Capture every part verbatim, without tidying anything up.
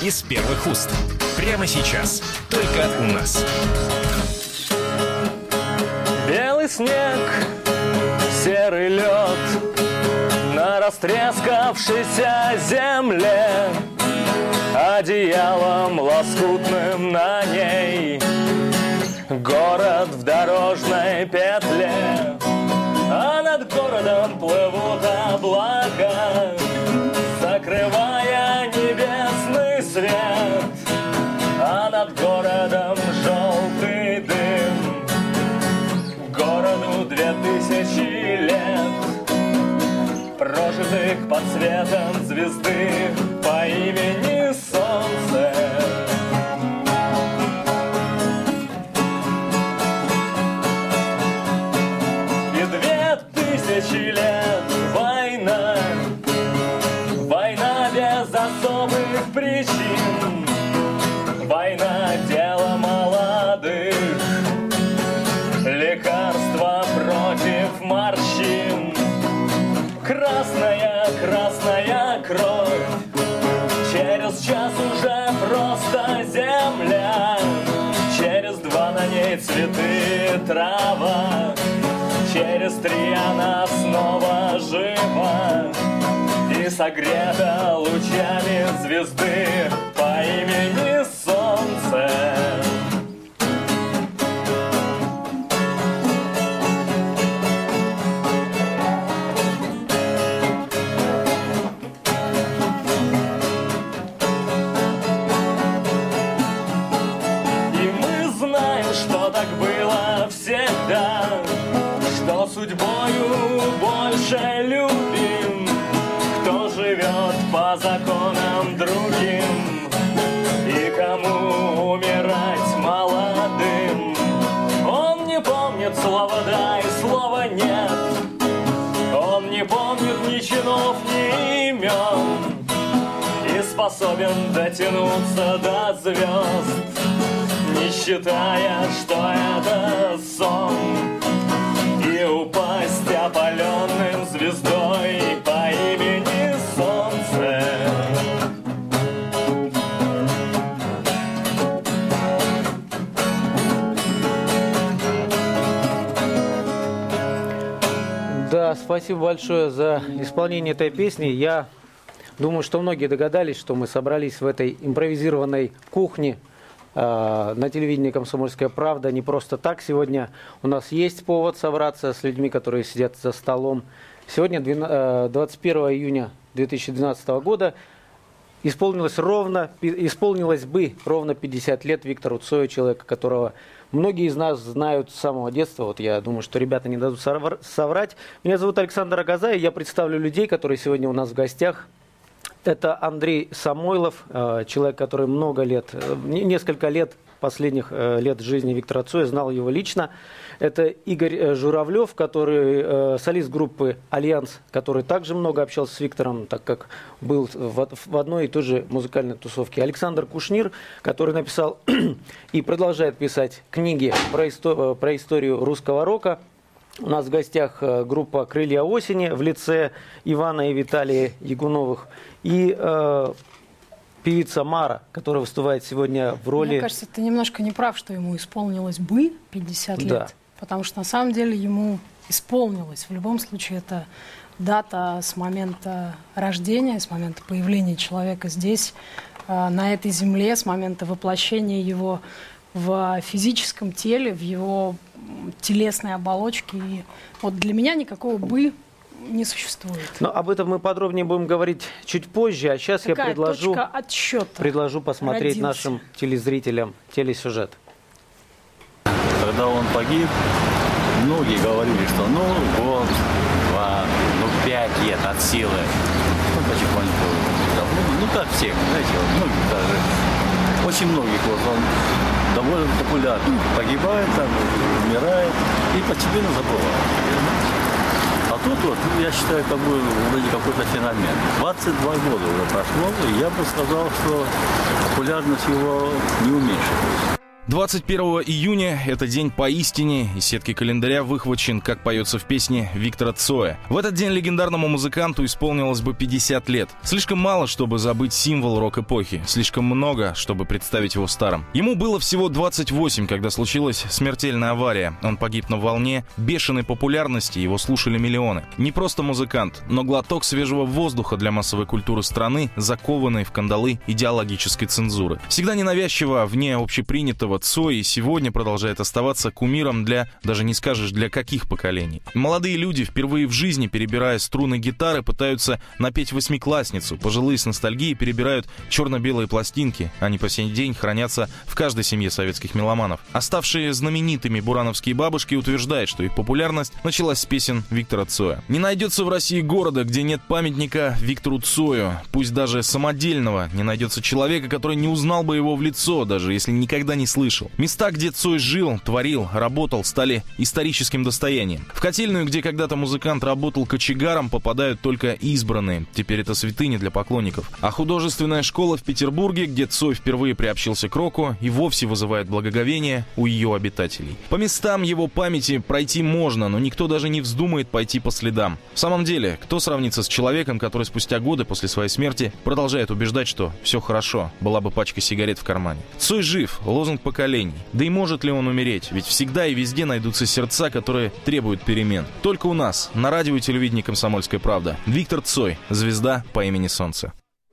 из первых уст. Прямо сейчас. Только у нас. Белый снег, серый лед на растрескавшейся земле, одеялом лоскутным на ней город в дорожной петле, а над городом плывут облака, закрывая небесный свет, а над городом желтый дым. Городу две тысячи лет, прожитых под светом звезды по имени Солнце. И две тысячи лет война, война без особых причин, война дело молодых, лекарство против морщин. Красная, красная кровь, через час уже просто земля, через два на ней цветы, трава, через три она снова жива и согрета лучами звезды по имени Солнце. Что судьбою больше любим, кто живет по законам другим, и кому умирать молодым. Он не помнит слова «да» и слова «нет», он не помнит ни чинов, ни имен, и способен дотянуться до звезд, не считая, что это сон, и упасть опаленным звездой по имени Солнце. Да, спасибо большое за исполнение этой песни. Я думаю, что многие догадались, что мы собрались в этой импровизированной кухне на телевидении «Комсомольская правда» не просто так. Сегодня у нас есть повод собраться с людьми, которые сидят за столом. Сегодня, двадцать первого июня две тысячи двенадцатого года, исполнилось, ровно, исполнилось бы ровно пятьдесят лет Виктору Цою, человека, которого многие из нас знают с самого детства. Вот я думаю, что ребята не дадут соврать. Меня зовут Александр Агазаев, я представлю людей, которые сегодня у нас в гостях. Это Андрей Самойлов, человек, который много лет, несколько лет, последних лет жизни Виктора Цоя, знал его лично. Это Игорь Журавлев, который солист группы «Альянс», который также много общался с Виктором, так как был в одной и той же музыкальной тусовке. Александр Кушнир, который написал и продолжает писать книги про, исто- про историю русского рока. У нас в гостях группа «Крылья осени» в лице Ивана и Виталия Ягуновых. И э, певица Мара, которая выступает сегодня в роли... Мне кажется, ты немножко не прав, что ему исполнилось бы пятьдесят лет. Да. Потому что на самом деле ему исполнилось. В любом случае это дата с момента рождения, с момента появления человека здесь, э, на этой земле, с момента воплощения его в физическом теле, в его телесной оболочке. И вот для меня никакого «бы» не существует. Но об этом мы подробнее будем говорить чуть позже. А сейчас Какая я предложу, точка отсчета предложу посмотреть родился? нашим телезрителям телесюжет. Когда он погиб, многие говорили, что ну год, два, ну пять лет от силы. Ну потихоньку, ну, ну как всех, знаете, вот, многих даже, очень многих, вот он довольно популярный. Погибает, там, умирает и постепенно забывает. А тут вот, я считаю, как бы вроде какой-то феномен. двадцать два года уже прошло, и я бы сказал, что популярность его не уменьшилась. двадцать первого июня – это день поистине, из сетки календаря выхвачен, как поется в песне Виктора Цоя. В этот день легендарному музыканту исполнилось бы пятьдесят лет. Слишком мало, чтобы забыть символ рок-эпохи, слишком много, чтобы представить его старым. Ему было всего двадцать восемь, когда случилась смертельная авария. Он погиб на волне бешеной популярности, его слушали миллионы. Не просто музыкант, но глоток свежего воздуха для массовой культуры страны, закованной в кандалы идеологической цензуры. Всегда ненавязчиво, вне общепринятого, Цой сегодня продолжает оставаться кумиром для, даже не скажешь, для каких поколений. Молодые люди, впервые в жизни перебирая струны гитары, пытаются напеть восьмиклассницу. Пожилые с ностальгией перебирают черно-белые пластинки. Они по сей день хранятся в каждой семье советских меломанов. Оставшие знаменитыми бурановские бабушки утверждают, что их популярность началась с песен Виктора Цоя. Не найдется в России города, где нет памятника Виктору Цою. Пусть даже самодельного. Не найдется человека, который не узнал бы его в лицо, даже если никогда не слышал. Места, где Цой жил, творил, работал, стали историческим достоянием. В котельную, где когда-то музыкант работал кочегаром, попадают только избранные. Теперь это святыня для поклонников. А художественная школа в Петербурге, где Цой впервые приобщился к року, и вовсе вызывает благоговение у ее обитателей. По местам его памяти пройти можно, но никто даже не вздумает пойти по следам. В самом деле, кто сравнится с человеком, который спустя годы после своей смерти продолжает убеждать, что все хорошо, была бы пачка сигарет в кармане. Цой жив, лозунг поколений. Да и может ли он умереть? Ведь всегда и везде найдутся сердца, которые требуют перемен. Только у нас, на радио и телевидении «Комсомольская правда». Виктор Цой, звезда по имени Солнце.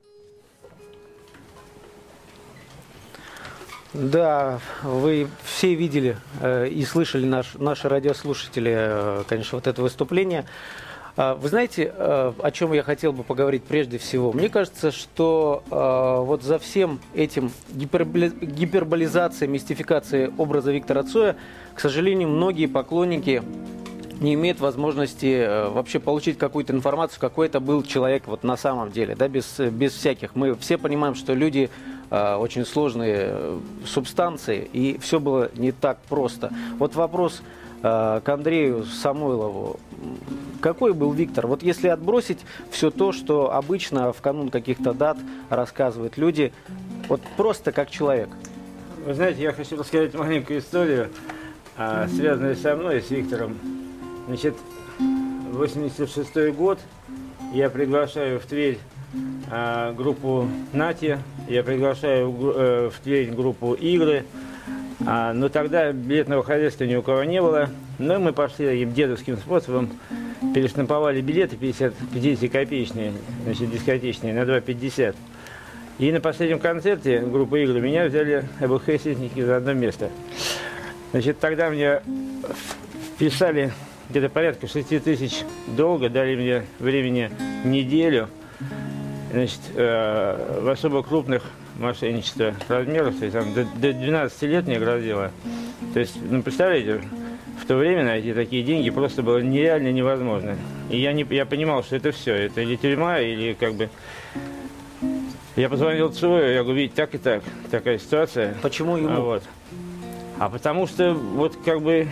Да, вы все видели э, и слышали, наш, наши радиослушатели, э, конечно, вот это выступление. Вы знаете, о чем я хотел бы поговорить прежде всего? Мне кажется, что вот за всем этим гиперболизацией, мистификацией образа Виктора Цоя, к сожалению, многие поклонники не имеют возможности вообще получить какую-то информацию, какой это был человек вот на самом деле, да, без, без всяких. Мы все понимаем, что люди очень сложные субстанции, и все было не так просто. Вот вопрос к Андрею Самойлову. Какой был Виктор? Вот если отбросить все то, что обычно в канун каких-то дат рассказывают люди, вот просто как человек. Вы знаете, я хочу рассказать маленькую историю, связанную со мной и с Виктором. Значит, восемьдесят шестой год, я приглашаю в Тверь группу «Нати», я приглашаю в Тверь группу «Игры». А, но тогда билетного хозяйства ни у кого не было. Но мы пошли им дедовским способом, перештамповали билеты пятидесятикопеечные, значит, дискотечные, на два пятьдесят. И на последнем концерте группы «Игры» меня взяли ЭБХ-сетники за одно место. Значит, тогда мне вписали где-то порядка шести тысяч долга, дали мне времени неделю. Значит, э, в особо крупных мошенничества размеров, то есть там до, до двенадцати лет мне грозило. То есть, ну, представляете, в то время найти такие деньги просто было нереально невозможно. И я, не, я понимал, что это все, это или тюрьма, или как бы... Я позвонил Цою, я говорю, видите, так и так, такая ситуация. Почему ему? А, вот. а потому что вот как бы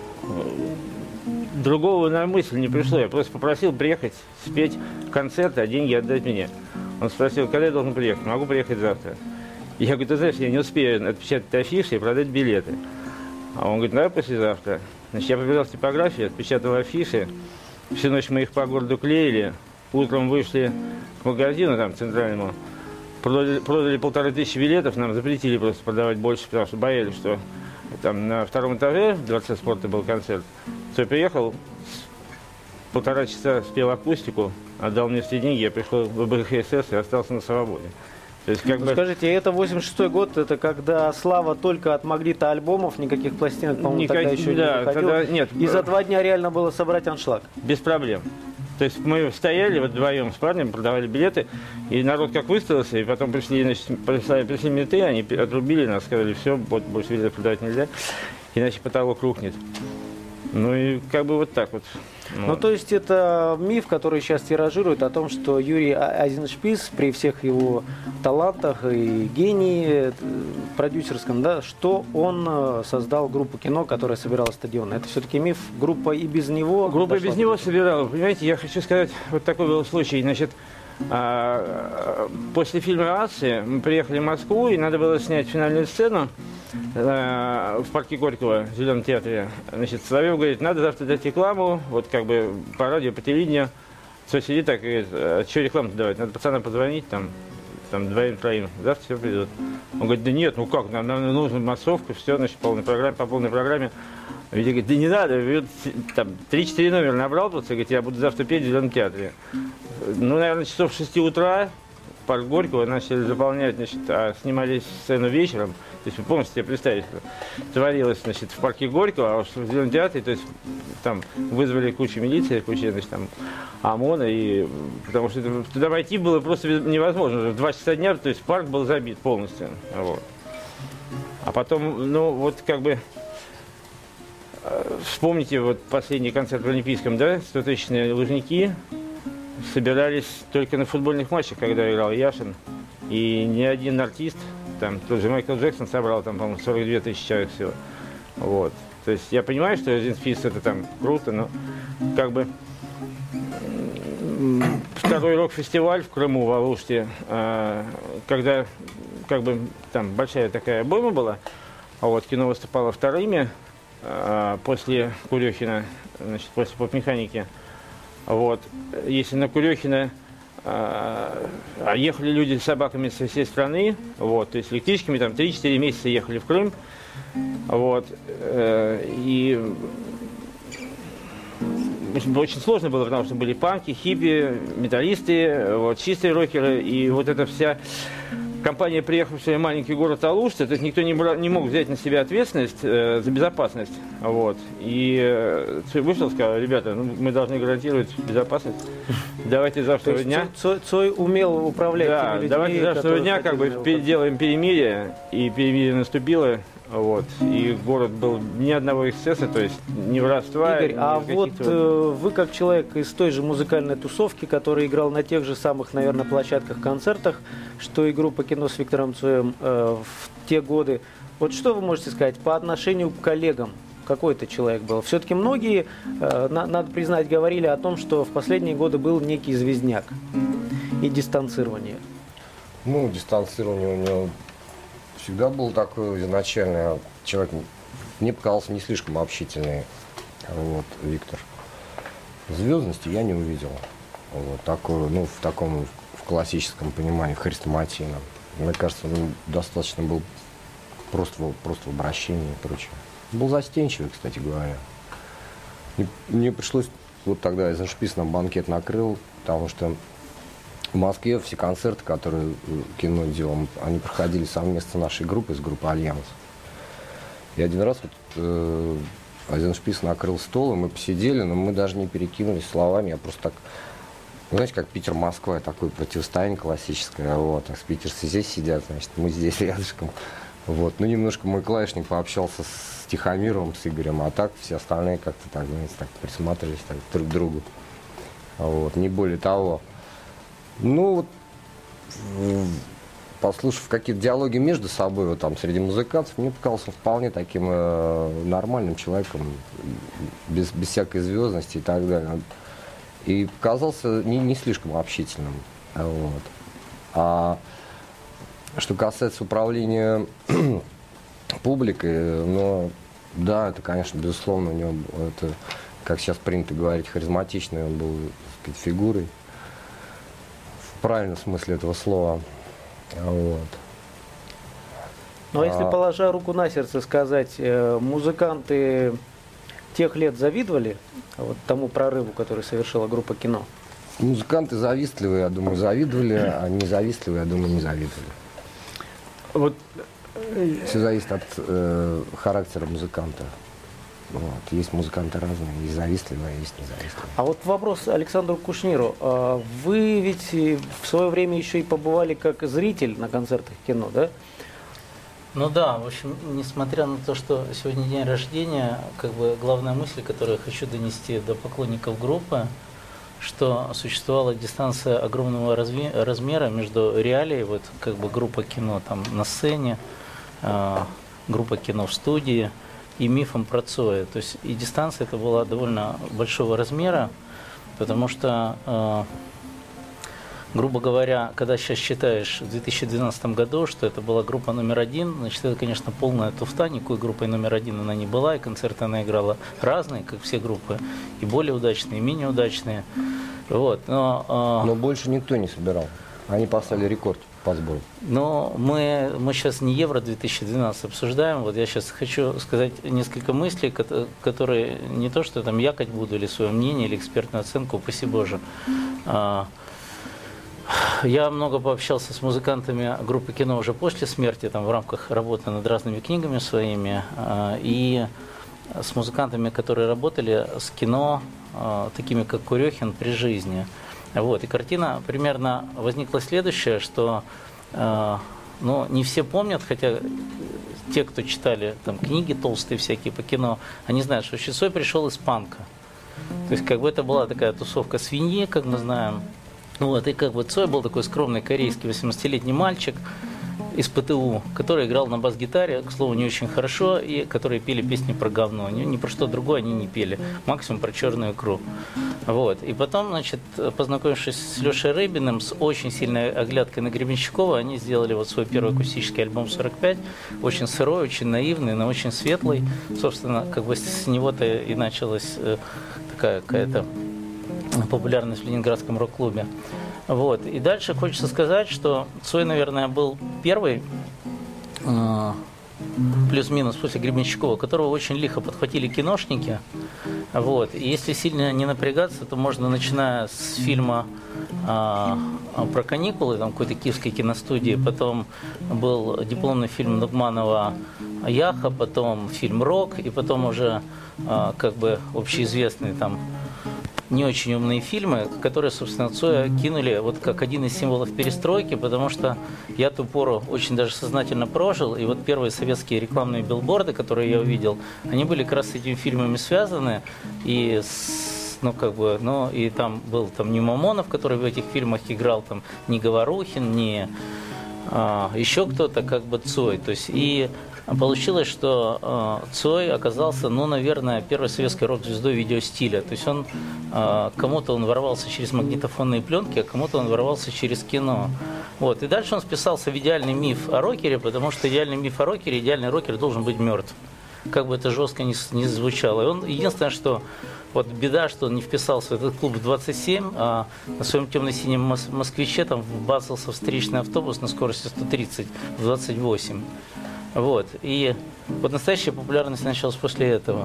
другого на мысль не пришло. Я просто попросил приехать, спеть концерт, а деньги отдать мне. Он спросил, когда я должен приехать? Могу приехать завтра. И я говорю, ты знаешь, я не успею отпечатать афиши и продать билеты. А он говорит, давай послезавтра. Значит, я побежал в типографию, отпечатал афиши. Всю ночь мы их по городу клеили. Утром вышли к магазину, там, центральному. Продали, продали полторы тысячи билетов. Нам запретили просто продавать больше, потому что боялись, что там на втором этаже в Дворце спорта был концерт. Цой приехал, полтора часа спел акустику, отдал мне все деньги, я пришел в БХСС и остался на свободе. То есть, как ну, бы... Скажите, это восемьдесят шестой год, это когда слава только от Магнита альбомов, никаких пластинок, по-моему, Никак... тогда еще да, не выходило. тогда... Нет. И за два дня реально было собрать аншлаг. Без проблем. То есть мы стояли вот вдвоем с парнем, продавали билеты, и народ как выставился, и потом пришли, значит, пришли, пришли менты, они отрубили нас, сказали, все, больше билетов продавать нельзя, иначе потолок рухнет. Ну и как бы вот так вот. Ну, ну, то есть это миф, который сейчас тиражирует о том, что Юрий Айзеншпис при всех его талантах и гении продюсерском, да, что он создал группу кино, которая собирала стадионы. Это все-таки миф. Группа и без него... Группа и без него собирала. Понимаете, я хочу сказать, вот такой был случай. Значит, после фильма «Асси» мы приехали в Москву, и надо было снять финальную сцену. э, в парке Горького, в Зеленом театре. Значит, Соловьев говорит, надо завтра дать рекламу, вот как бы по радио, по телевидению. Все сидит так и говорит, а что рекламу давать? Надо пацанам позвонить, там, там двоим-троим, завтра все придут. Он говорит, да нет, ну как, нам, нам нужна массовка, все, значит, полной программе, по полной программе. Витя говорит, да не надо, там три-четыре номера набрал, просто, говорит, я буду завтра петь в Зеленом театре. Ну, наверное, часов шести утра парк Горького начали заполнять, значит, а снимали сцену вечером. То есть вы полностью себе представить, что творилось, значит, в парке Горького, а в Зеленом театре, то есть там вызвали кучу милиции, кучу, значит, там, ОМОНа, и, потому что туда войти было просто невозможно. В два часа дня, то есть парк был забит полностью. Вот. А потом, ну, вот как бы, вспомните вот последний концерт в Олимпийском, да, стотысячные Лужники собирались только на футбольных матчах, когда играл Яшин, и ни один артист, там, тот же Майкл Джексон собрал, там, по-моему, сорок две тысячи человек всего. Вот. То есть я понимаю, что Зинфис это там круто, но как бы второй рок-фестиваль в Крыму, в Алуште, когда как бы там большая такая обойма была, а вот кино выступало вторыми после Курехина, значит, после поп-механики. Вот. Если на Курехина а, ехали люди с собаками со всей страны, вот, то есть электричками там три-четыре месяца ехали в Крым, вот, э, и очень сложно было, потому что были панки, хиппи, металлисты, вот, чистые рокеры, и вот эта вся компания, приехавшая в маленький город Алушта, то есть никто не, брал, не мог взять на себя ответственность э, за безопасность. Вот. И э, Цой вышел и сказал, ребята, ну, мы должны гарантировать безопасность. Давайте завтра дня. Цой, Цой умел управлять. Да, людьми, давайте завтра дня как бы делаем перемирие, и перемирие наступило. Вот. И город был ни одного эксцесса, то есть ни воровства. Игорь, ни а вот э, вы как человек из той же музыкальной тусовки, который играл на тех же самых, наверное, площадках, концертах, что и группа «Кино» с Виктором Цоем э, в те годы, вот что вы можете сказать по отношению к коллегам? Какой это человек был? Все-таки многие, э, на, надо признать, говорили о том, что в последние годы был некий звездняк и дистанцирование. Ну, дистанцирование у него всегда был такой изначально. Человек, мне показался, не слишком общительный, вот, Виктор. Звездности я не увидел. Вот, такой, ну, в таком в классическом понимании, хрестоматийном. Мне кажется, он достаточно был просто, просто в обращении и прочее. Был застенчивый, кстати говоря. И мне пришлось, вот тогда Эйзеншпис нам банкет накрыл, потому что в Москве все концерты, которые Кино делал, они проходили совместно с нашей группой, с группой «Альянс». И один раз вот, э, Эйзеншпис накрыл стол, и мы посидели, но мы даже не перекинулись словами, я просто так... Вы знаете, как Питер-Москва, такое противостояние классическое, вот, а с питерцы здесь сидят, значит, мы здесь рядышком. Вот, ну, немножко мой клавишник пообщался с Тихомировым, с Игорем, а так все остальные как-то так, знаете, так присматривались так, друг к другу. Вот, не более того. Ну, вот, послушав какие-то диалоги между собой, вот, там, среди музыкантов, мне показался вполне таким э, нормальным человеком, без, без всякой звездности и так далее. И показался не, не слишком общительным. Вот. А что касается управления публикой, ну, да, это, конечно, безусловно, у него, это, как сейчас принято говорить, харизматичный, он был, так сказать, фигурой. В правильном смысле этого слова. Вот. Ну а если, положа руку на сердце, сказать, музыканты тех лет завидовали вот тому прорыву, который совершила группа «Кино»? Музыканты завистливые, я думаю, завидовали, а независтливые, я думаю, не завидовали. Вот. Все зависит от э, характера музыканта. Вот. Есть музыканты разные, есть завистливые, есть независтливые. А вот вопрос Александру Кушниру. Вы ведь в свое время еще и побывали как зритель на концертах «Кино», да? Ну да, в общем, несмотря на то, что сегодня день рождения, как бы главная мысль, которую я хочу донести до поклонников группы, что существовала дистанция огромного разви- размера между реалией, вот как бы группа «Кино» там на сцене, э, группа «Кино» в студии, и мифом про Цоя. То есть и дистанция это была довольно большого размера, потому что э, грубо говоря, когда сейчас считаешь в две тысячи двенадцатом году, что это была группа номер один, значит, это, конечно, полная туфта, никакой группой номер один она не была, и концерты она играла разные, как все группы, и более удачные, и менее удачные. Вот, но, но больше никто не собирал, они поставили рекорд по сбору. Но мы, мы сейчас не Евро две тысячи двенадцать обсуждаем. Вот я сейчас хочу сказать несколько мыслей, которые не то, что там якать буду, или свое мнение, или экспертную оценку, упаси Боже. Я много пообщался с музыкантами группы «Кино» уже после смерти, там, в рамках работы над разными книгами своими, и с музыкантами, которые работали с кино, такими как Курехин, при жизни. Вот, и картина примерно возникла следующая, что э, ну, не все помнят, хотя те, кто читали там, книги толстые всякие по кино, они знают, что Цой пришел из панка. То есть как бы это была такая тусовка свиньи, как мы знаем. Вот, и как бы Цой был такой скромный корейский восемнадцатилетний мальчик из ПТУ, который играл на бас-гитаре, к слову, не очень хорошо, и которые пели песни про говно. Ни, ни про что другое они не пели, максимум про черную икру. Вот. И потом, значит, познакомившись с Лешей Рыбиным, с очень сильной оглядкой на Гребенщикова, они сделали вот свой первый акустический альбом сорок пять, очень сырой, очень наивный, но очень светлый. Собственно, как бы с него-то и началась такая какая-то популярность в ленинградском рок-клубе. Вот. И дальше хочется сказать, что Цой, наверное, был первый, э, плюс-минус, после Гребенщикова, которого очень лихо подхватили киношники. Вот. И если сильно не напрягаться, то можно, начиная с фильма э, про каникулы, там какой-то киевской киностудии, потом был дипломный фильм Нугманова «Яха», потом фильм «Рок», и потом уже э, как бы общеизвестный там не очень умные фильмы, которые, собственно, Цоя кинули вот как один из символов перестройки, потому что я ту пору очень даже сознательно прожил, и вот первые советские рекламные билборды, которые я увидел, они были как раз с этими фильмами связаны, и с, ну, как бы, ну, и там был там не Мамонов, который в этих фильмах играл, там, не Говорухин, не а, еще кто-то, как бы Цой, то есть, и получилось, что э, Цой оказался, ну, наверное, первой советской рок-звездой видеостиля. То есть он, э, кому-то он ворвался через магнитофонные пленки, а кому-то он ворвался через кино. Вот. И дальше он вписался в идеальный миф о рокере, потому что идеальный миф о рокере, идеальный рокер должен быть мертв. Как бы это жестко не, не звучало. И он, единственное, что вот беда, что он не вписался в этот клуб в двадцать семь, а на своем темно-синем москвиче там вбацался встречный автобус на скорости сто тридцать в двадцать восемь. Вот. И вот настоящая популярность началась после этого.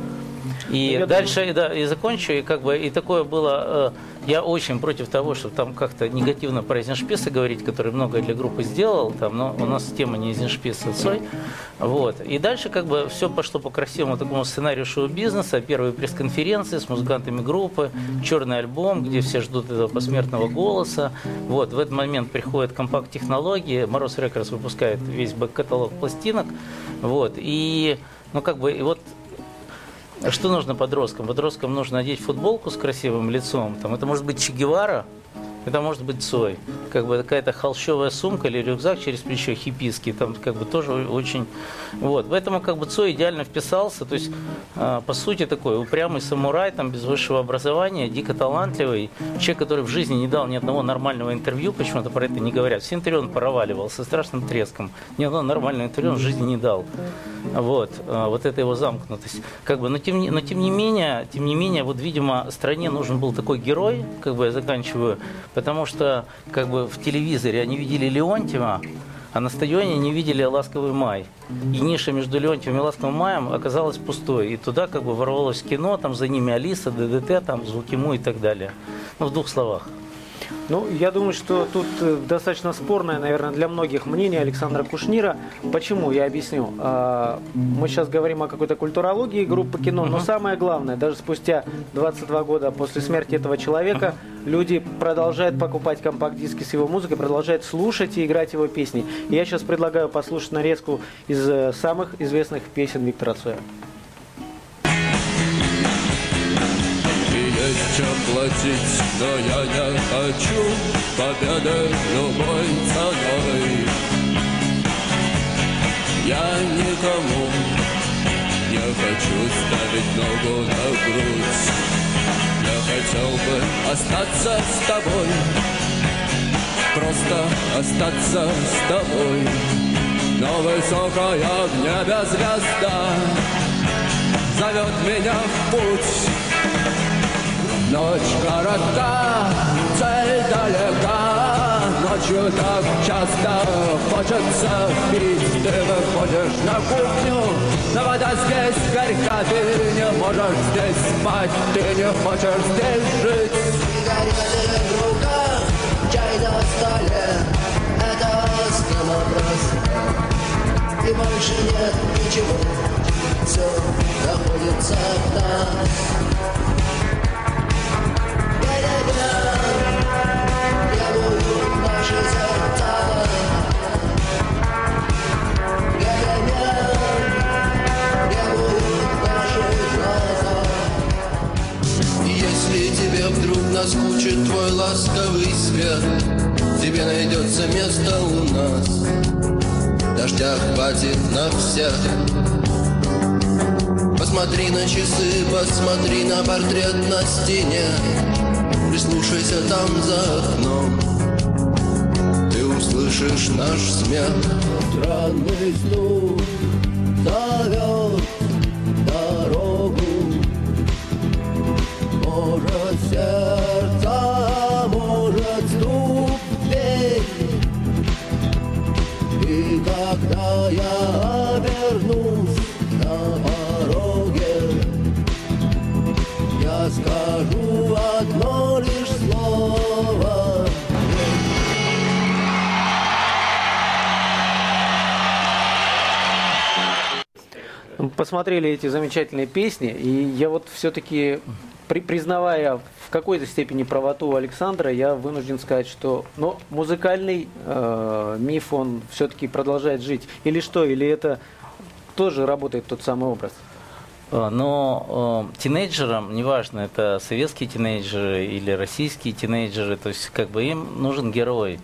И я дальше, думаю... да, и закончу, и как бы, и такое было, э, я очень против того, чтобы там как-то негативно про Эйзеншписа говорить, который многое для группы сделал, там, но у нас тема не Эйзеншпис, а Цой. Вот. И дальше как бы все пошло по красивому такому сценарию шоу-бизнеса, первые пресс-конференции с музыкантами группы, черный альбом, где все ждут этого посмертного голоса. Вот. В этот момент приходят компакт-технологии, Мороз Рекордс выпускает весь бэк-каталог пластинок, вот. И, ну, как бы, и вот что нужно подросткам? Подросткам нужно надеть футболку с красивым лицом. Там, это может быть Че Гевара, это может быть Цой. Как бы какая-то холщовая сумка или рюкзак через плечо хиппийский. Там как бы тоже очень... Вот. Поэтому как бы Цой идеально вписался. То есть, э, по сути, такой упрямый самурай, там, без высшего образования, дико талантливый. Человек, который в жизни не дал ни одного нормального интервью, почему-то про это не говорят. Все интервью он проваливал со страшным треском. Ни одного нормального интервью он в жизни не дал. Вот, вот это его замкнутость. Как бы, но, тем не, но тем не менее, тем не менее, вот, видимо, стране нужен был такой герой, как бы я заканчиваю, потому что как бы в телевизоре они видели Леонтьева, а на стадионе не видели «Ласковый май». И ниша между Леонтьевым и «Ласковым маем» оказалась пустой. И туда как бы ворвалось кино, там за ними Алиса, ДДТ, там Звуки Му и так далее. Ну, в двух словах. Ну, я думаю, что тут достаточно спорное, наверное, для многих мнение Александра Кушнира. Почему? Я объясню. Мы сейчас говорим о какой-то культурологии группы «Кино», но самое главное, даже спустя двадцать два года после смерти этого человека, люди продолжают покупать компакт-диски с его музыкой, продолжают слушать и играть его песни. И я сейчас предлагаю послушать нарезку из самых известных песен Виктора Цоя. Есть чем платить, но я не хочу победы любой ценой. Я никому не хочу ставить ногу на грудь. Я хотел бы остаться с тобой, просто остаться с тобой. Но высокая в небе звезда зовет меня в путь. Ночь коротка, цель далека, ночью так часто хочется пить. Ты выходишь на кухню, но вода здесь горька, ты не можешь здесь спать, ты не хочешь здесь жить. Сигареты в руках, чай на столе, это самоброс. И больше нет ничего, все находится в нас. Если тебе вдруг наскучит твой ласковый свет, тебе найдется место у нас. Дождя хватит на всех. Посмотри на часы, посмотри на портрет на стене. Прислушайся там за окном, ты услышишь наш смех. Странный стук зовет дорогу. Может сердце, может ступень. И когда я обернусь на пороге, я скажу одно лишь слово. Посмотрели эти замечательные песни, и я вот все-таки, при, признавая в какой-то степени правоту Александра, я вынужден сказать, что ну, музыкальный э, миф, он все-таки продолжает жить. Или что, или это тоже работает тот самый образ? Но э, тинейджерам, неважно, это советские тинейджеры или российские тинейджеры, то есть как бы им нужен герой.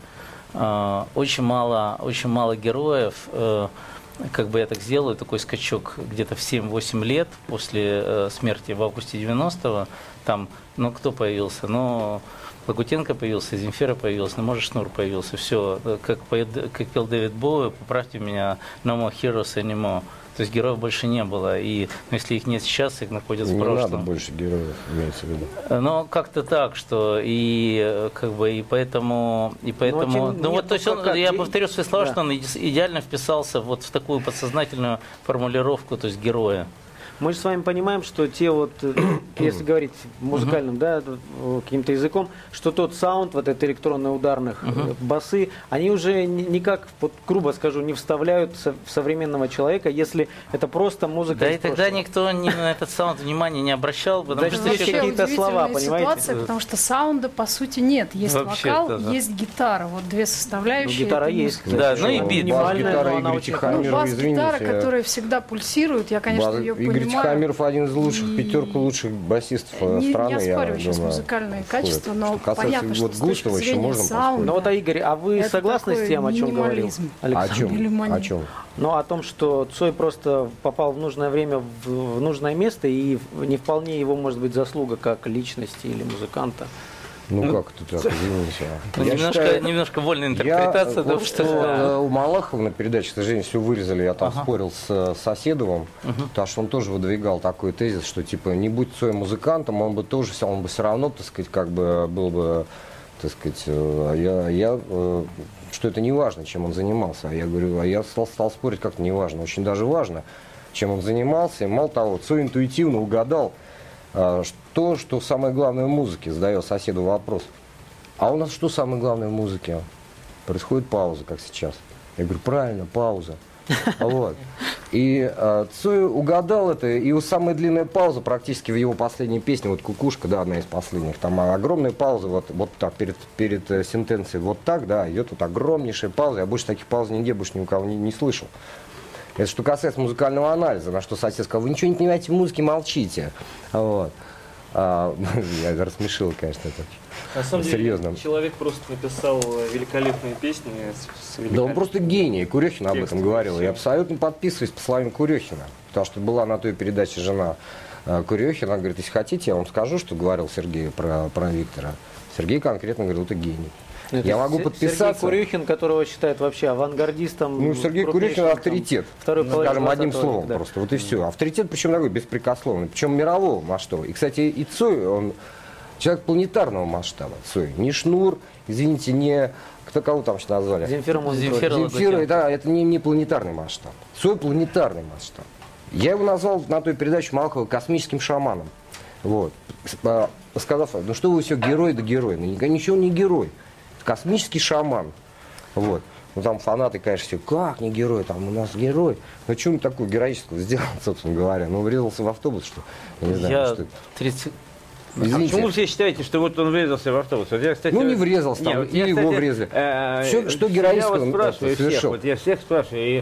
Э, очень мало, очень мало героев. Э, как бы я так сделаю, такой скачок где-то в семь-восемь лет после э, смерти в августе девяностого. Там, ну кто появился? Ну, Лагутенко появился, Земфира появился, ну, может, Шнур появился. Все, как, поет, как пел Дэвид Боуи, поправьте меня, no more heroes anymore. То есть героев больше не было, и ну, если их нет сейчас, их находятся в прошлом. Не надо больше героев, имеется в виду. Но как-то так, что и как бы и поэтому и поэтому, ну вот то есть он, я повторю свои слова, да. Что он идеально вписался вот в такую подсознательную формулировку, то есть героя. Мы же с вами понимаем, что те вот, если говорить музыкальным, да, каким-то языком, что тот саунд, вот это электронно ударных uh-huh. басы, они уже никак, вот, грубо скажу, не вставляют в современного человека, если это просто музыка. Да и тогда прошлого. Никто ни на этот саунд внимания не обращал, потому да, что еще какие-то слова, понимаете? Ситуация, потому что саунда по сути нет, есть вообще вокал, да. Есть гитара, вот две составляющие. Ну, гитара есть, да, ну и бит. Бас-гитара Игорь Тихомиров, ну, бас-гитара, которая всегда пульсирует, я, конечно, ее понимаю. Тихомиров один из лучших, и... пятерку лучших басистов не, страны. Не оспорю сейчас думаю, музыкальные качества, но понятно, что вот с точки зрения саунда... Ну вот, а Игорь, а вы согласны с тем, о чем говорил Александр? О чем? О чем? Ну, о том, что Цой просто попал в нужное время в, в нужное место, и не вполне его, может быть, заслуга как личности или музыканта. Ну, ну как это так, извините. Ну, немножко, считаю, немножко вольная интерпретация. Я, да, вот, что да. У Малахова на передаче, к сожалению, все вырезали. Я там ага. спорил с Соседовым, угу. потому что он тоже выдвигал такой тезис, что типа не будь Цой музыкантом, он бы тоже, он бы все равно, так сказать, как бы был бы, так сказать, я, я, что это не важно, чем он занимался. А я говорю, а я стал, стал спорить, как-то не важно. Очень даже важно, чем он занимался. И мало того, Цой интуитивно угадал то, что самое главное в музыке, задает Соседу вопрос. А у нас что самое главное в музыке? Происходит пауза, как сейчас. Я говорю, правильно, пауза. Вот. И э, Цой угадал это, и самая длинная пауза практически в его последней песне, вот «Кукушка», да, одна из последних, там огромная пауза, вот, вот так, перед, перед э, сентенцией, вот так, да, идет вот огромнейшая пауза, я больше таких пауз нигде больше ни у кого не, не слышал. Это что касается музыкального анализа, на что Сосед сказал, вы ничего не понимаете в музыке, молчите. Вот. А, я рассмешил, конечно, это. На самом серьезно. деле, человек просто написал великолепные песни. С, с великолеп... Да он просто гений, Курехин об этом говорил. Все. Я абсолютно подписываюсь по словам Курехина. Потому что была на той передаче жена Курехина, говорит, если хотите, я вам скажу, что говорил Сергей про, про Виктора. Сергей конкретно говорил, это гений. Это Я могу С- подписаться. Сергей Курюхин, которого считают вообще авангардистом. Ну, Сергей Курюхин авторитет, Второй ну, скажем, одним двадцатого словом века, да. просто. Вот и все. Авторитет, причем такой беспрекословный, причем мирового масштаба. И, кстати, и Цой, он человек планетарного масштаба. Цой. Не Шнур, извините, не... Кто кого там сейчас назвали? Земфира Земфира Музыкова. Земфира, да, это не, не планетарный масштаб. Цой планетарный масштаб. Я его назвал на той передаче Малахова космическим шаманом. Вот. Сказав, ну что вы все герой да герой. Ну ничего не герой. Космический шаман. Вот. Ну там фанаты, конечно, все, как не герой, там у нас герой. Ну что он такого героического сделал, собственно говоря? Ну врезался в автобус, что? Я не знаю, Я что это. тридцать... А почему вы все считаете, что вот он врезался в автобус? Вот я, кстати, Ну не врезался, там, вот и я, его кстати, врезали. э, Что- что я героического вот он спрашиваю это всех, совершил? вот я всех спрашиваю, и,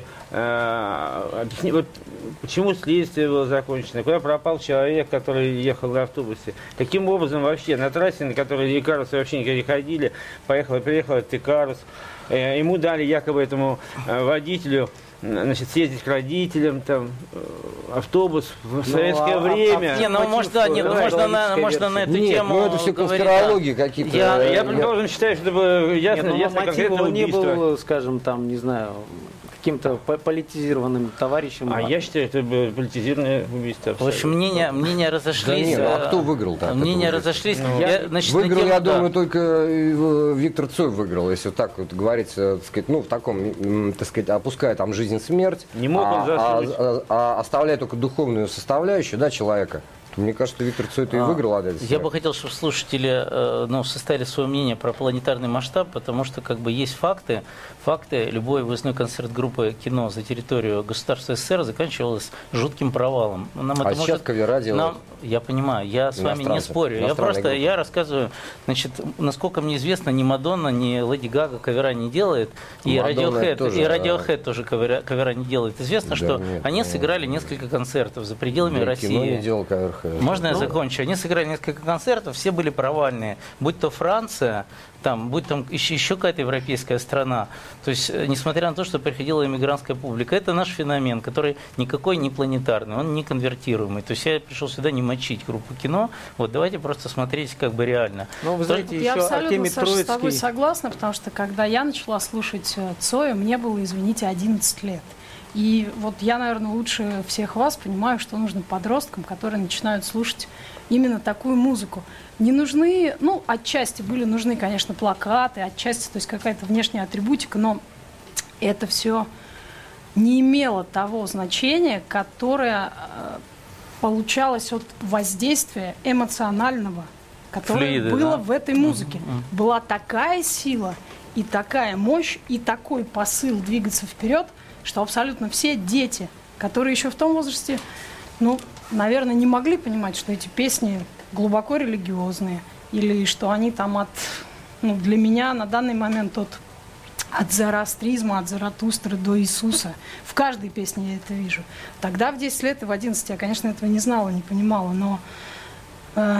э, объясни, вот почему следствие было закончено, куда пропал человек, который ехал на автобусе, каким образом вообще на трассе, на которой Икарусы вообще никогда не ходили, поехал, приехал этот Икарус, э, ему дали якобы этому э, водителю, значит, съездить к родителям, там, э, автобус в советское а- время. а- Не, ну можно, да, нет, ну, можно, на, можно на эту Нет, тему ну это все говорить, конспирологии да. какие-то. Я- Я, Я- предположим, считаю, что это ясно, Нет, ну, ясно мотив конкретное его не убийство. был, скажем, там, не знаю, каким-то по- политизированным товарищем. А я считаю, это было политизированное убийство. В общем, мнения, мнения разошлись. Да нет, ну, а э, кто выиграл-то от Мнения этого? разошлись. Ну, Я, значит, на Выиграл, тему, я да. думаю, только э, Виктор Цой выиграл, если вот так вот говорится, так сказать, ну, в таком, м, так сказать, опуская там жизнь-смерть, Не мог он а, заслужить. а, а- а оставляя только духовную составляющую, да, человека. Мне кажется, Виктор Цой-то и А, выиграл от этого. Я бы хотел, чтобы слушатели э, ну, составили свое мнение про планетарный масштаб, потому что как бы есть факты. Факты. Любой выездной концерт группы кино за территорию государства СССР заканчивался жутким провалом. Нам А сейчас кавера делают. Нам, я понимаю, я с вами не Иностранцы, спорю. Я иностранные просто группы. я рассказываю, значит, насколько мне известно, ни Мадонна, ни Леди Гага кавера не делает, и Мадонна Radiohead, тоже, и а- Radiohead тоже кавера, кавера не делает. Известно, Да что нет, они ну, сыграли несколько концертов за пределами Да, России. кино не делал КВРХ. Можно я Ну, закончу? Они сыграли несколько концертов, все были провальные. Будь то Франция, там, будь там еще, еще какая-то европейская страна. То есть, э, несмотря на то, что приходила иммигрантская публика, это наш феномен, который никакой не планетарный, он не конвертируемый. То есть я пришел сюда не мочить группу кино, вот давайте просто смотреть как бы реально. Ну, вы знаете, Я еще абсолютно, Артемий Саша, с тобой Троицкий. согласна, потому что когда я начала слушать э, Цоя, мне было, извините, одиннадцать лет. И вот я, наверное, лучше всех вас понимаю, что нужно подросткам, которые начинают слушать именно такую музыку. Не нужны, ну, отчасти были нужны, конечно, плакаты, отчасти, то есть какая-то внешняя атрибутика, но это все не имело того значения, которое э, получалось от воздействия эмоционального, которое Флюиды, было да? в этой музыке. Была такая сила и такая мощь, и такой посыл двигаться вперед, что абсолютно все дети, которые еще в том возрасте, ну, наверное, не могли понимать, что эти песни глубоко религиозные, или что они там от, ну, для меня на данный момент от, от зороастризма, от Заратустры до Иисуса. В каждой песне я это вижу. Тогда в десять лет и в одиннадцать я, конечно, этого не знала, не понимала, но э,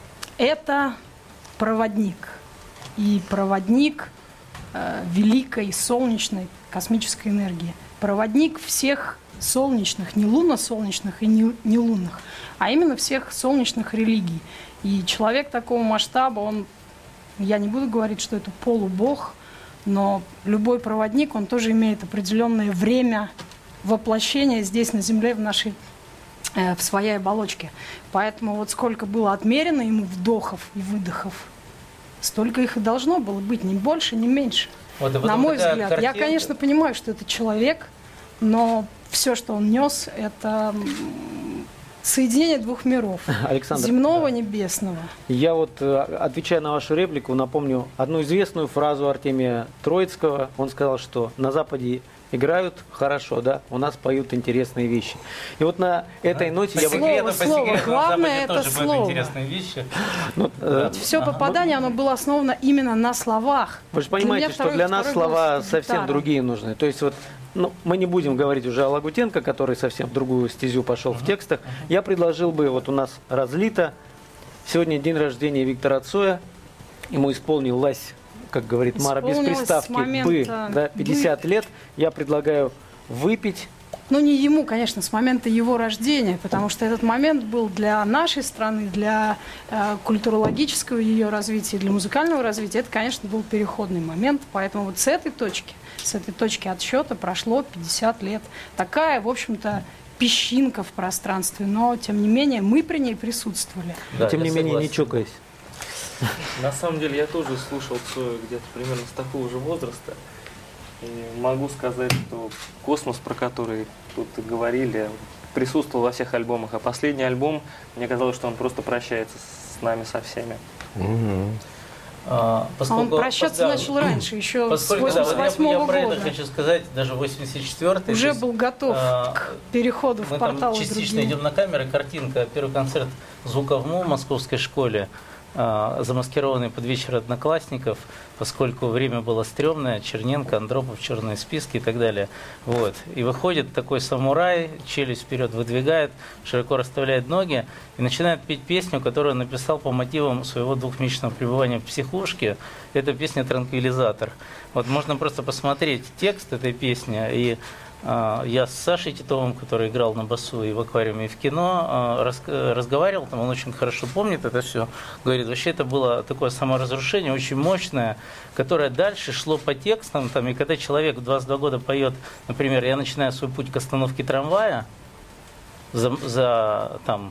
это проводник. И проводник э, великой солнечной космической энергии. Проводник всех солнечных, не лунно-солнечных и не, не лунных, а именно всех солнечных религий. И человек такого масштаба, он, я не буду говорить, что это полубог, но любой проводник, он тоже имеет определенное время воплощения здесь на Земле, в нашей, э, в своей оболочке. Поэтому вот сколько было отмерено ему вдохов и выдохов, столько их и должно было быть, ни больше, ни меньше. Вот, и На потом мой такая взгляд, я, картинка. конечно, понимаю, что это человек, но все, что он нес, это м, соединение двух миров. Александр, земного, небесного. Я вот, э, отвечая на вашу реплику, напомню одну известную фразу Артемия Троицкого. Он сказал, что на Западе играют хорошо, да, у нас поют интересные вещи. И вот на этой ноте я бы... Слово, слово. Главное, это слово. Интересные вещи. Ну, э, Все попадание, оно было основано именно на словах. Вы же Для понимаете, меня что второй- для нас второй слова голос — совсем гитара. другие нужны. То есть вот, ну, мы не будем говорить уже о Лагутенко, который совсем в другую стезю пошел в текстах. Я предложил бы, вот у нас разлито, сегодня день рождения Виктора Цоя, ему исполнилось, как говорит Мара, без Исполнилось с приставки, бы, момента да, пятьдесят лет. Я предлагаю выпить ну не ему, конечно, с момента его рождения, потому что этот момент был для нашей страны, для э, культурологического ее развития, для музыкального развития, это, конечно, был переходный момент, поэтому вот с этой точки, с этой точки отсчета прошло пятьдесят лет. Такая, в общем-то, песчинка в пространстве, но, тем не менее, мы при ней присутствовали. Да, тем не менее, согласен. Не чокаясь. На самом деле, я тоже слушал Цою где-то примерно с такого же возраста. И могу сказать, что космос, про который тут говорили, присутствовал во всех альбомах. А последний альбом, мне казалось, что он просто прощается с нами, со всеми. Mm-hmm. А, поскольку, он прощаться да, начал раньше, еще поскольку, с восемьдесят восьмого да, вот я, я года. про это хочу сказать, даже восемьдесят четвёртый. Уже есть, был готов а, к переходу в порталы. Мы частично другие. идем на камеры, картинка, первый концерт «Звуковму» в московской школе, а, замаскированный под вечер одноклассников, поскольку время было стрёмное, Черненко, Андропов, черные списки и так далее. Вот. И выходит такой самурай, челюсть вперед выдвигает, широко расставляет ноги и начинает петь песню, которую он написал по мотивам своего двухмесячного пребывания в психушке. Это песня «Транквилизатор». Вот можно просто посмотреть текст этой песни. И а, я с Сашей Титовым, который играл на басу и в аквариуме, и в кино, а, раз, разговаривал, там он очень хорошо помнит это все. Говорит, вообще это было такое саморазрушение, очень мощное, которое дальше шло по текстам. Там, и когда человек в двадцать два года поет, например, я начинаю свой путь к остановке трамвая за, за, там,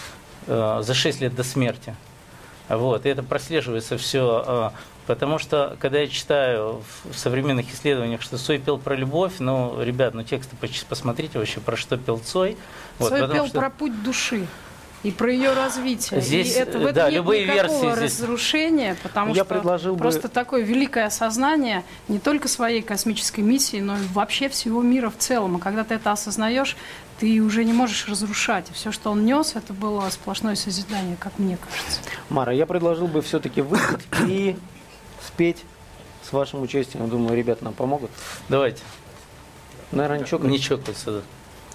э, за шесть лет до смерти. Вот, и это прослеживается все, потому что, когда я читаю в современных исследованиях, что Цой пел про любовь, ну, ребят, ну, тексты посмотрите вообще, про что пел Цой. Вот, Цой пел что... про путь души и про ее развитие. Здесь, и это, в этом да, нет любые никакого версии здесь... разрушения, потому я что предложил просто бы... такое великое осознание не только своей космической миссии, но и вообще всего мира в целом. А когда ты это осознаешь, ты уже не можешь разрушать. И все, что он нес, это было сплошное созидание, как мне кажется. Мара, я предложил бы все-таки выйти и спеть с вашим участием. Думаю, ребята нам помогут. Давайте. Наверное, не чокаться. Не чокаться, да.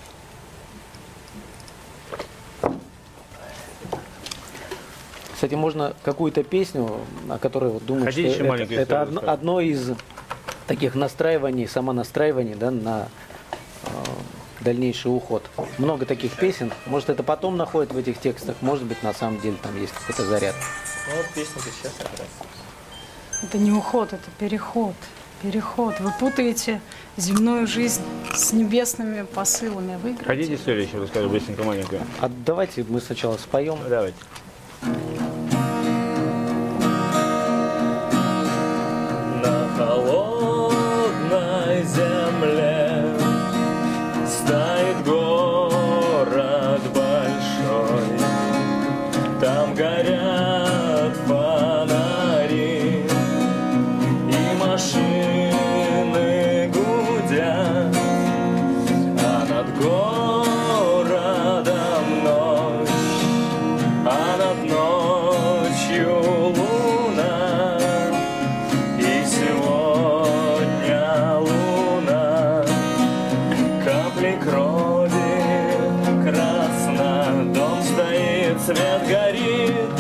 Кстати, можно какую-то песню, о которой вот думаю, что это, это одно, одно из таких настраиваний, самонастраиваний, да, на э, дальнейший уход. Много таких песен. Может, это потом находят в этих текстах, может быть, на самом деле там есть какой-то заряд. Ну, вот песня-то сейчас как раз. Это не уход, это переход. Переход. Вы путаете земную жизнь с небесными посылами. Вы играете. Хотите историю еще расскажу быстренько маленькую? А давайте мы сначала споем. Давайте. На холодной земле стоит город большой. Там горят фонари и машины гудят, а над городом ночь, а над ночью луна. И сегодня луна капли крови красно, дом стоит, свет горит,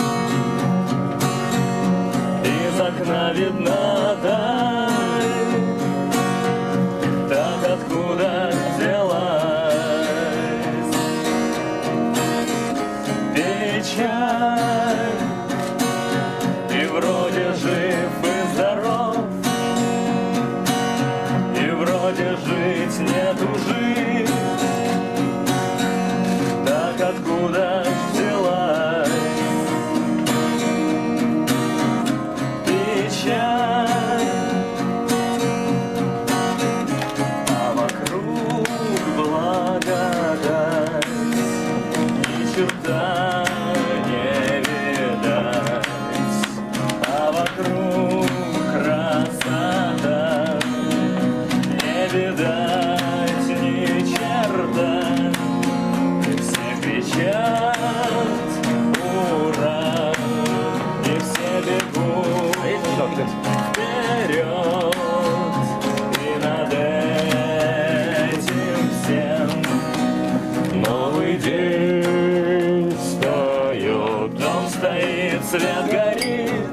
из окна видна даль. Так откуда взялась печаль? И вроде жив и здоров, и вроде жить нету жить. Так откуда взялась печаль? А вокруг благодать, ни черта не видать. А вокруг красота, не видать ни черта. И все кричат ура, и все бегут вперед. И над этим всем новый день встает. Дом стоит, свет горит,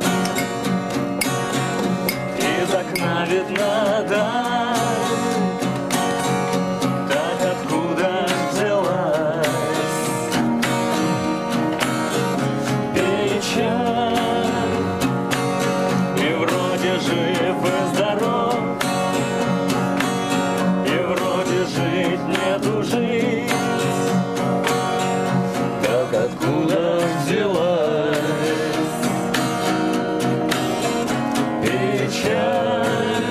из окна видна даль. Так откуда ведь нету жизнь. Так откуда взялась печаль?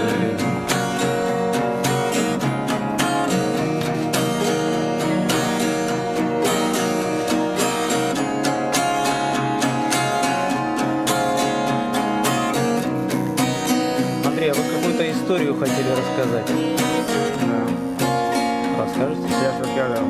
Андрей, а вы какую-то историю хотели рассказать? Да. Расскажете? Сейчас расскажу.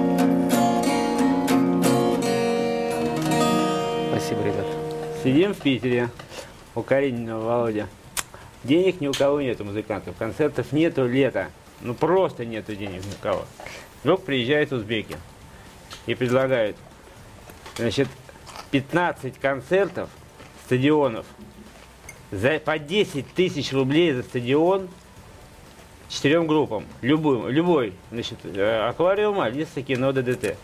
Спасибо, ребят. Сидим в Питере у Карениного Володя. Денег ни у кого нету, музыкантов. Концертов нету, лето. Ну просто нету денег ни у кого. Вдруг приезжают узбеки и предлагают, значит, пятнадцать концертов, стадионов, за, по десять тысяч рублей за стадион четырем группам. Любым, любой. Значит, аквариум, Алиса, кино, ДДТ.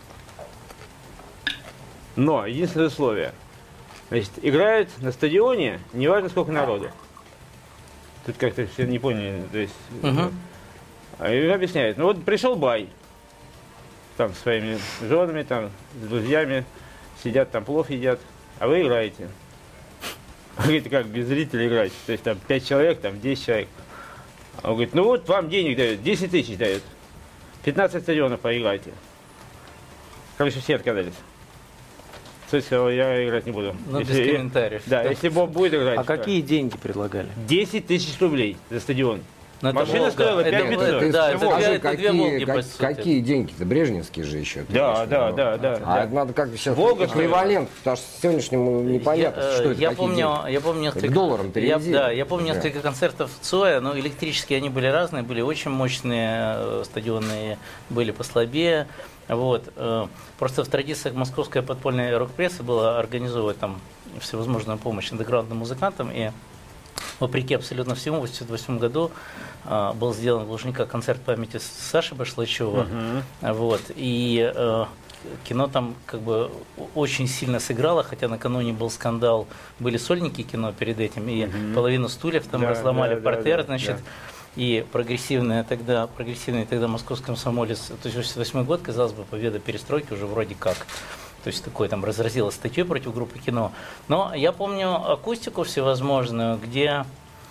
Но единственное условие. Значит, играют на стадионе, неважно сколько народу. Тут как-то все не поняли. То есть, Угу. и объясняют. Ну вот пришел бай. Там со своими женами, там, с друзьями. Сидят там, плов едят. А вы играете. Он говорит, как без зрителей играть? То есть там пять человек, там десять человек. Он говорит, ну вот вам денег дают, десять тысяч дают. пятнадцать стадионов поиграйте. Короче, все отказались. То есть я играть не буду. Ну, если, без комментариев. Да, если Боб будет играть. А какие деньги предлагали? десять тысяч рублей за стадион. Но это Машина Волга. стоила Это- пять это- пятьсот. да, это Скажи, две- это две какие, Волги, как- по сути. какие деньги-то? Брежневские же еще. ты Да, имеешь в да, виду? да, да, А да. это надо как-то сейчас Волга эквивалент, потому что сегодняшнему непонятно, я, что э, это, я какие помню, деньги. я помню несколько, К долларам я, переведи. да, я помню Да. несколько концертов Цоя, но электрические они были разные, были очень мощные, э, стадионные, были послабее. Вот. э, Просто в традициях московской подпольной рок-прессы было организовывать там всевозможную помощь андеграундным музыкантам, и вопреки абсолютно всему, в восемьдесят восьмом году э, был сделан в Лужниках концерт памяти Саши Башлачева. Мгм. Вот. И э, кино там как бы очень сильно сыграло, хотя накануне был скандал, были сольники кино перед этим, и Мгм. половину стульев там Да, разломали, да, да, портер, да, значит, да. и прогрессивная тогда, прогрессивный тогда московский комсомолец, то есть восемьдесят восьмой год, казалось бы, победа перестройки уже вроде как. То есть такой там разразилась статьей против группы кино. Но я помню акустику всевозможную, где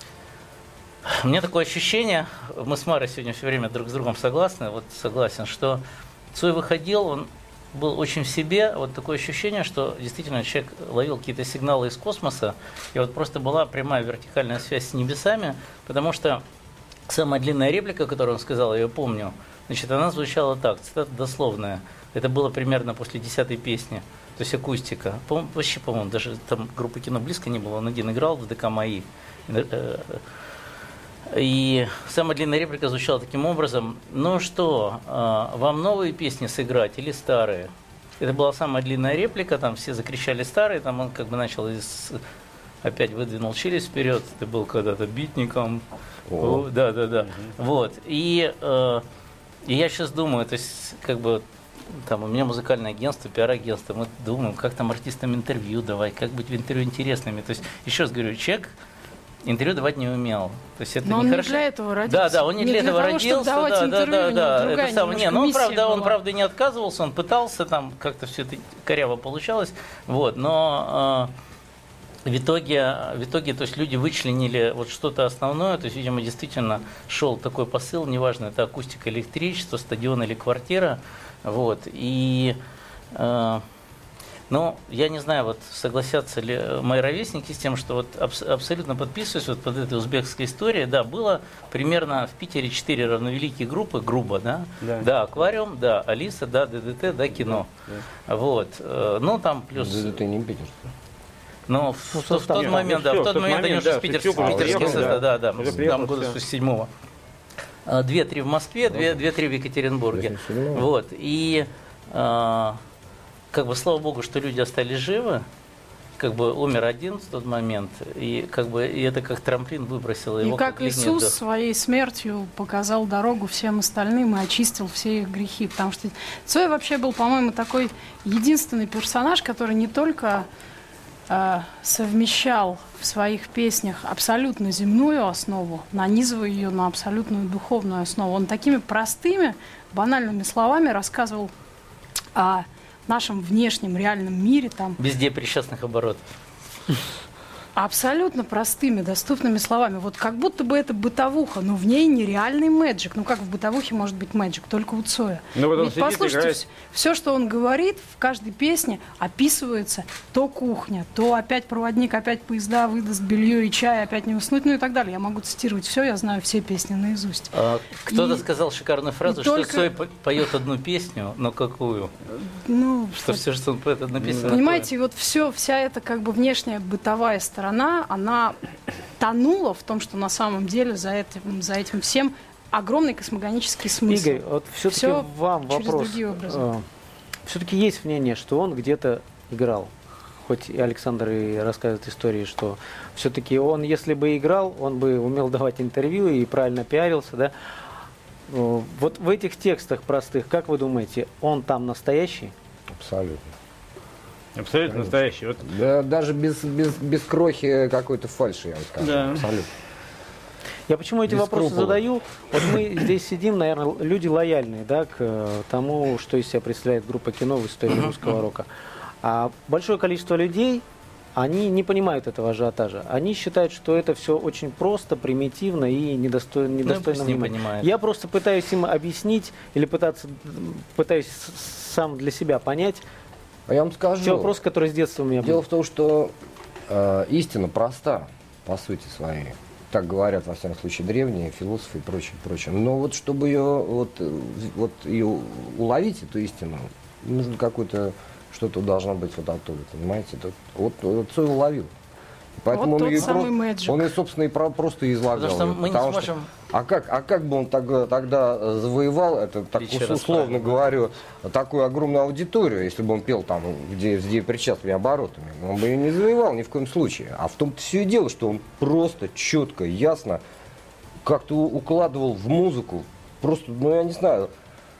у меня такое ощущение, мы с Марой сегодня все время друг с другом согласны, вот согласен, что Цой выходил, он был очень в себе, вот такое ощущение, что действительно человек ловил какие-то сигналы из космоса, и вот просто была прямая вертикальная связь с небесами, потому что самая длинная реплика, которую он сказал, я ее помню, значит, она звучала так, цитата дословная, это было примерно после десятой песни, то есть акустика, по вообще, по-моему, даже там группы кино близко не было, он один играл в ДК МАИ. И самая длинная реплика звучала таким образом: ну что, вам новые песни сыграть или старые? Это была самая длинная реплика, там все закричали старые, там он как бы начал из... опять выдвинул челюсть вперед, ты был когда-то битником. О, да, да, да. Угу. Вот. И, э, и я сейчас думаю, то есть, как бы, там у меня музыкальное агентство, пиар-агентство, мы думаем, как там артистам интервью давать, как быть в интервью интересными. То есть, еще раз говорю, человек интервью давать не умел. То есть это Но не он хорошо. не для этого родился. Да, да, он не, не для, для этого того, родился. давать Да, интервью, да, да, да. это самое. Не, ну он правда, была. он правда не отказывался, он пытался, там как-то все это коряво получалось. Вот, но э, в итоге, в итоге, то есть люди вычленили вот что-то основное, то есть, видимо, действительно шел такой посыл, неважно, это акустика, электричество, стадион или квартира. Вот, и э, ну, я не знаю, вот согласятся ли мои ровесники с тем, что вот абс- абсолютно подписываюсь вот под этой узбекской историей. Да, было примерно в Питере четыре равновеликие группы, грубо, да? Да. Да, аквариум, да, Алиса, да, ДДТ, да, кино. Да, да. Вот. Ну, там плюс... ДДТ не питерский. Ну, в, Ну, в, в тот нет, момент, ну, да, всё, в тот момент они уже да, с питерских, Федчук уже питерских, приехал, да, да, да, уже там приехал, года всё. с седьмого. Две-три в Москве, две, две-три в Екатеринбурге. Вот. И э, как бы слава богу, что люди остались живы. Как бы умер один в тот момент, и как бы и это как трамплин выбросило его. И как линия Иисус до- своей смертью показал дорогу всем остальным и очистил все их грехи. Потому что Цой вообще был, по-моему, такой единственный персонаж, который не только э, совмещал в своих песнях абсолютно земную основу, нанизывая ее на абсолютную духовную основу. Он такими простыми, банальными словами рассказывал о нашем внешнем реальном мире. Там, везде причастных оборотов. Абсолютно простыми, доступными словами. Вот как будто бы это бытовуха, но в ней нереальный мэджик. Ну как в бытовухе может быть мэджик, только у Цоя. Ну, вот он Ведь сидит, послушайте, играет. все, что он говорит, в каждой песне описывается то кухня, то опять проводник, опять поезда, выдаст белье и чай, опять не уснуть, ну и так далее. Я могу цитировать все, я знаю все песни наизусть. А, кто-то И- сказал шикарную фразу, и что только- Цой по- поет одну песню, но какую? Ну, Что все, что он поет, одну песню. Понимаете, вот все, вся эта как бы внешняя бытовая сторона, она тонула в том, что на самом деле за этим, за этим всем огромный космогонический смысл. Игорь, вот все-таки Всё вам через вопрос. другие образы. Все-таки есть мнение, что он где-то играл. Хоть и Александр и рассказывает истории, что все-таки он, если бы играл, он бы умел давать интервью и правильно пиарился, да. Э, Вот в этих текстах простых, как вы думаете, он там настоящий? Абсолютно. Абсолютно настоящий. Вот. Да, даже без, без, без крохи какой-то фальши, я вам скажу. Да. Абсолютно. Я почему эти Без вопросы скрупулов. задаю? Вот мы здесь сидим, наверное, люди лояльные, да, к э, тому, что из себя представляет группа кино в истории русского рока. А большое количество людей, они не понимают этого ажиотажа. Они считают, что это все очень просто, примитивно и недостойно, недостойно пусть не внимания. понимают. Я просто пытаюсь им объяснить или пытаться, пытаюсь с- сам для себя понять. А я вам скажу. Те вопросы, которые с детства у меня Дело были. в том, что э, истина проста, по сути своей. Так говорят, во всяком случае, древние философы и прочее, прочее. Но вот чтобы ее, вот, э, вот ее уловить, эту истину, нужно какое-то, что-то должно быть вот оттуда, понимаете? Это, вот, вот Цой уловил. Поэтому Вот он, тот ее самый просто, мэджик. он ее, собственно, и про- просто излагал. Потому что её. мы не Потому что- сможем- а, как, а как бы он тогда, тогда э, завоевал, это так Еще ус- раз условно правильно. говорю, такую огромную аудиторию, если бы он пел там, где, где причастными оборотами, он бы ее не завоевал ни в коем случае. А в том-то все и дело, что он просто четко, ясно как-то у- укладывал в музыку, просто, ну я не знаю,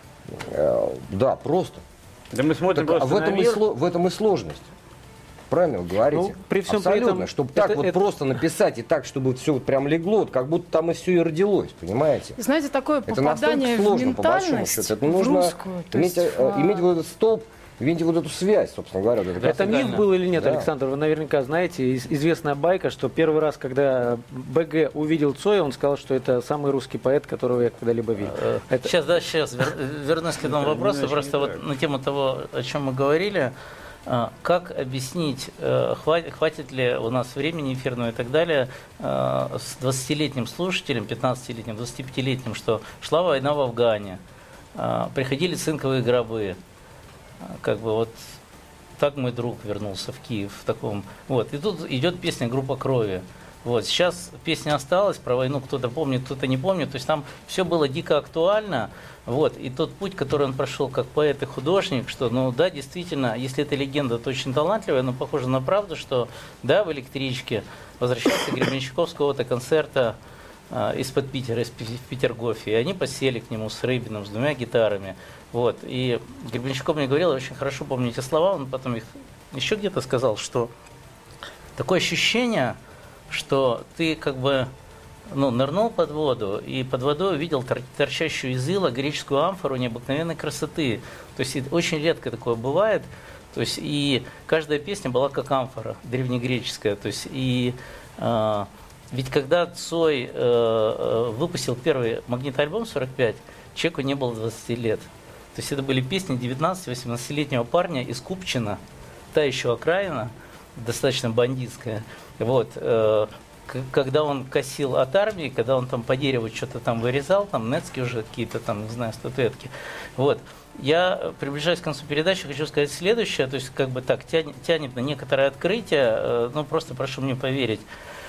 э, да, просто. Да мы смотрим Так, а просто в этом, на и мир. сло- в этом и сложность. Правильно вы говорите? Ну, при всем при Абсолютно. этом чтобы это- так вот это- просто написать и так, чтобы все вот прям легло, вот как будто там и все и родилось, понимаете? И знаете, такое Это попадание настолько сложно, в по большому ментальность, счету. Это в нужно русскую. то иметь, есть, э, а, иметь вот этот столб, иметь вот эту связь, собственно говоря. Вот Это миф правильно. был или нет, Да. Александр? Вы наверняка знаете, из- известная байка, что первый раз, когда БГ увидел Цоя, он сказал, что это самый русский поэт, которого я когда-либо видел. Это- Сейчас, да, сейчас вер- вернусь к этому вопросу, иначе просто не вот так. на тему того, о чем мы говорили. А, Как объяснить, э, хватит, хватит ли у нас времени эфирного и так далее э, с двадцатилетним слушателем, пятнадцатилетним, двадцатипятилетним, что шла война в Афгане, э, приходили цинковые гробы, э, как бы вот так мой друг вернулся в Киев в таком. Вот. И тут идет песня «Группа крови». Вот. Сейчас песня осталась, про войну кто-то помнит, кто-то не помнит. То есть там все было дико актуально. Вот. И тот путь, который он прошел как поэт и художник, что, ну да, действительно, если эта легенда, то очень талантливая, но похоже на правду, что да, в электричке возвращался Гребенщиков с какого-то концерта э, из-под Питера, из Пи- в Петергофе. И они посели к нему с Рыбиным, с двумя гитарами. Вот. И Гребенщиков мне говорил, я очень хорошо помню эти слова, он потом их еще где-то сказал, что такое ощущение, что ты как бы ну, нырнул под воду и под водой увидел тор- торчащую из ила греческую амфору необыкновенной красоты. То есть это очень редко такое бывает. То есть и каждая песня была как амфора древнегреческая. То есть и э, ведь когда Цой э, э, выпустил первый магнитоальбом сорок пять, человеку не было двадцати лет. То есть это были песни девятнадцати-восемнадцатилетнего парня из Купчино, та еще окраина, достаточно бандитская. Вот, э, к- когда он косил от армии, когда он там по дереву что-то там вырезал, там Нецки уже какие-то там, не знаю, статуэтки. Вот. Я, приближаясь к концу передачи, хочу сказать следующее, то есть как бы так тянет, тянет на некоторое открытие, э, ну просто прошу мне поверить.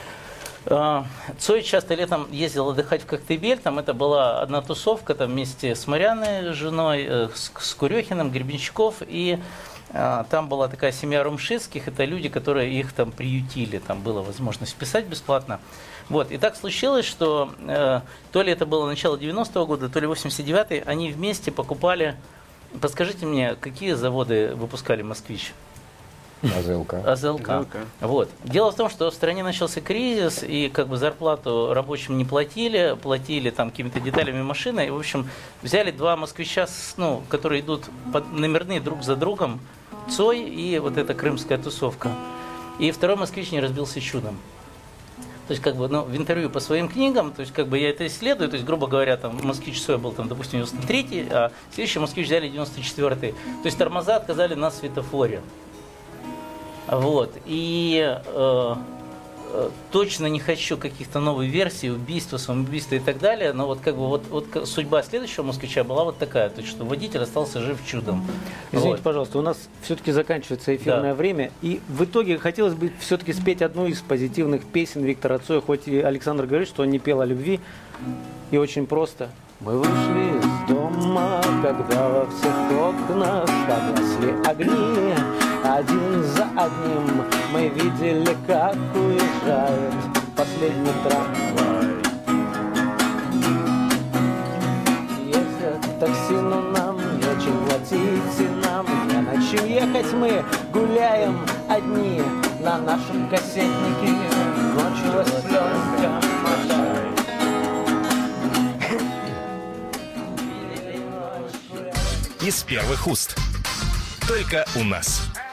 Э, Цой часто летом ездил отдыхать в Коктебель, там это была одна тусовка там вместе с Марьяной, женой, э, с, с Курехиным, Гребенщиков, и э, там была такая семья Румшицких, это люди, которые их там приютили, там была возможность писать бесплатно. Вот. И так случилось, что э, то ли это было начало девяностого года, то ли восемьдесят девятый, они вместе покупали, подскажите мне, какие заводы выпускали «Москвич»? АЗЛК. АЗЛК. АЗЛК. Вот. Дело в том, что в стране начался кризис, и как бы зарплату рабочим не платили, платили там какими-то деталями машины. И, в общем, взяли два москвича, с- ну, которые идут под, номерные друг за другом, Цой и вот эта крымская тусовка. И второй москвич не разбился чудом. То есть, как бы, ну, в интервью по своим книгам, то есть, как бы, я это исследую, то есть, грубо говоря, там, москвич Цой был, там, допустим, девяносто третий, а следующий москвич взяли девяносто четвёртый. То есть, тормоза отказали на светофоре. Вот. И э, э, точно не хочу каких-то новых версий, убийства, самоубийства и так далее, но вот как бы вот, вот к- судьба следующего москвича была вот такая, то есть, что водитель остался жив чудом. Извините, Вот. пожалуйста, у нас все-таки заканчивается эфирное Да. время, и в итоге хотелось бы все-таки спеть одну из позитивных песен Виктора Цоя, хоть и Александр говорит, что он не пел о любви, и очень просто. Мы вышли из дома, когда во всех окнах погасли огни. Один за одним мы видели, как уезжает последний трамвай. Ездят такси, но нам нечем платить, и нам не на чем ехать. Мы гуляем одни на нашем кассетнике. Ночью слезка мотай. Из первых уст. Только у нас.